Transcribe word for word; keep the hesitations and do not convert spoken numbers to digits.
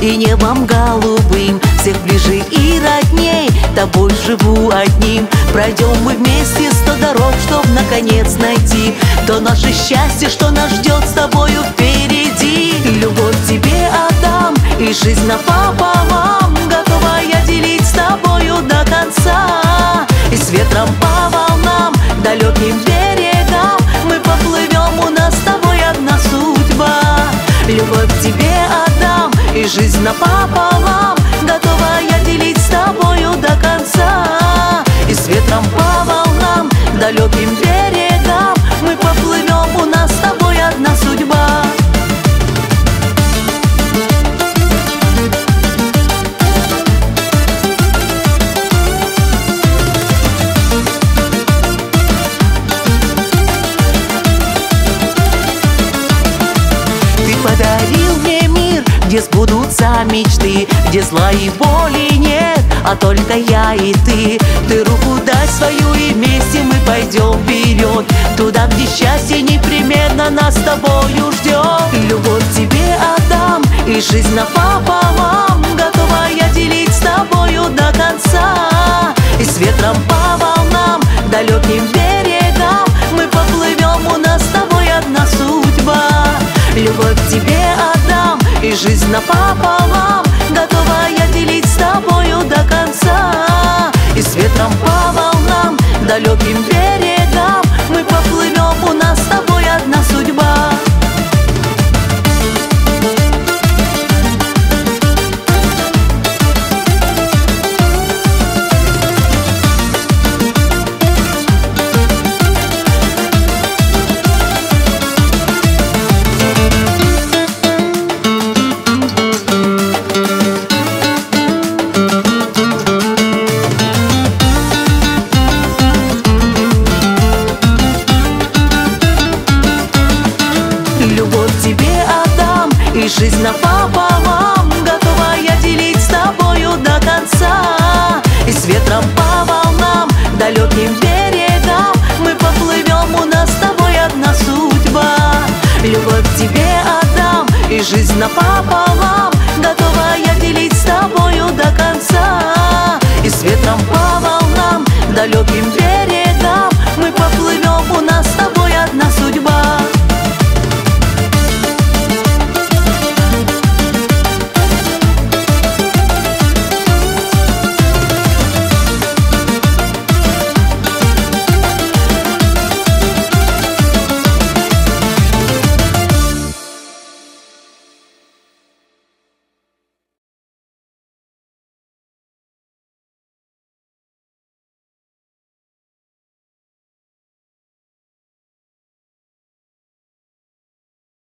и небом голубым. Всех ближе и родней, тобой живу одним. Пройдем мы вместе сто дорог, чтоб наконец найти то наше счастье, что нас ждет с тобою впереди. Любовь тебе отдам и жизнь напополам, готова я делить с тобою до конца. И с ветром по волнам, далеким берегам мы поплывем, у нас с тобой одна судьба. Любовь тебе отдам и жизнь напополам, готова я делить с тобою до конца. И с ветром по волнам, далеким берегам мы поплывем, у нас с тобой одна судьба. Подарил мне мир, где сбудутся мечты, где зла и боли нет, а только я и ты. Ты руку дай свою, и вместе мы пойдем вперед, туда, где счастье непременно нас с тобою ждет. Любовь тебе отдам и жизнь напополам, готова я делить с тобою до конца. И с ветром по волнам, далеким берегам мы поплывем, у нас с тобой одна судьба. Любовь тебе отдам и жизнь напополам, готова я делить с тобою до конца. И с ветром по волнам, далеким берегам мы поплывем, у нас с тобой одна судьба. Любовь тебе отдам и жизнь напополам, готова я делить с тобою до конца. И с ветром по волнам, далеким берегам мы поплывем, у нас с тобой одна судьба. Любовь тебе отдам и жизнь напополам, готова я делить с тобою до конца. И с ветром по волнам, далеким